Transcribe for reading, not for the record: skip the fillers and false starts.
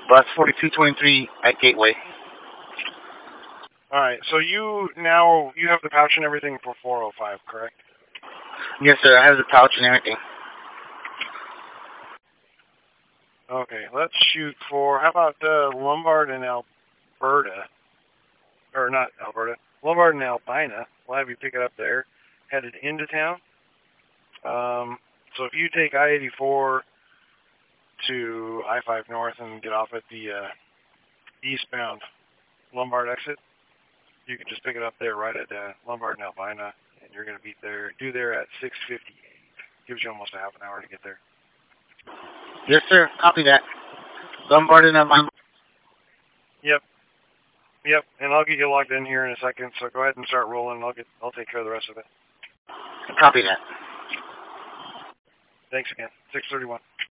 Bus 4223 at Gateway. Alright, so you have the pouch and everything for 405, correct? Yes, sir. I have the pouch and everything. Okay, let's shoot for, how about Lombard and Alberta? Or not Alberta. Lombard and Albina. We'll have you pick it up there, headed into town. So if you take I-84 to I-5 North and get off at the eastbound Lombard exit, you can just pick it up there right at Lombard and Albina, and you're going to be due there at 6:58. Gives you almost a half an hour to get there. Yes, sir. Copy that. Lombard and Albina. Yep, and I'll get you logged in here in a second, so go ahead and start rolling, and I'll take care of the rest of it. Copy that. Thanks again. 6:31.